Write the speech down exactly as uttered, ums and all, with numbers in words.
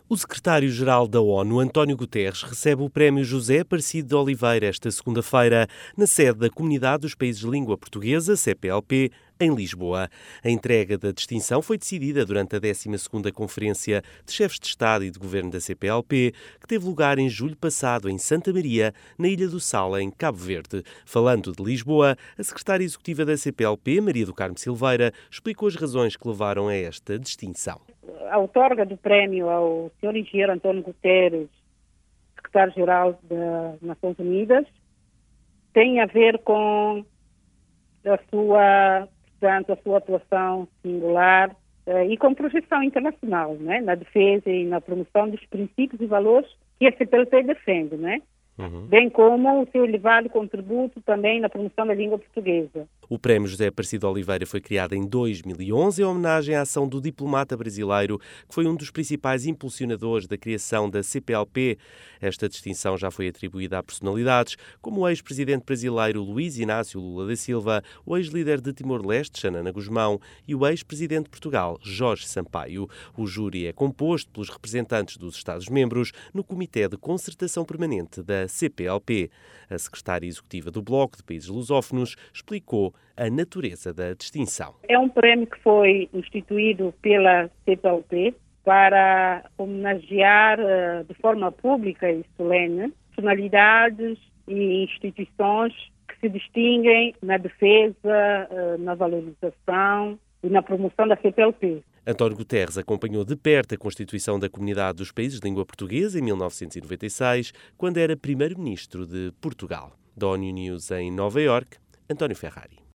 O secretário-geral da ONU, António Guterres, recebe o Prémio José Aparecido de Oliveira esta segunda-feira, na sede da Comunidade dos Países de Língua Portuguesa, C P L P, em Lisboa. A entrega da distinção foi decidida durante a décima segunda Conferência de Chefes de Estado e de Governo da C P L P, que teve lugar em julho passado em Santa Maria, na Ilha do Sal, em Cabo Verde. Falando de Lisboa, a secretária executiva da C P L P, Maria do Carmo Silveira, explicou as razões que levaram a esta distinção. A outorga do prémio ao senhor Engenheiro António Guterres, secretário-geral das Nações Unidas, tem a ver com a sua, portanto, a sua atuação singular eh, e com projeção internacional, né, na defesa e na promoção dos princípios e valores que a C P L P defende, né? Uhum. Bem como o seu elevado contributo também na promoção da língua portuguesa. O Prémio José Aparecido de Oliveira foi criado em dois mil e onze em homenagem à ação do diplomata brasileiro, que foi um dos principais impulsionadores da criação da C P L P. Esta distinção já foi atribuída a personalidades como o ex-presidente brasileiro Luiz Inácio Lula da Silva, o ex-líder de Timor-Leste, Xanana Gusmão, e o ex-presidente de Portugal, Jorge Sampaio. O júri é composto pelos representantes dos Estados-membros no Comitê de Concertação Permanente da C P L P. A secretária executiva do Bloco de Países Lusófonos explicou a natureza da distinção. É um prémio que foi instituído pela C P L P para homenagear de forma pública e solene personalidades e instituições que se distinguem na defesa, na valorização e na promoção da C P L P. António Guterres acompanhou de perto a constituição da Comunidade dos Países de Língua Portuguesa em mil novecentos e noventa e seis, quando era primeiro-ministro de Portugal. Da ONU News em Nova Iorque, António Ferrari.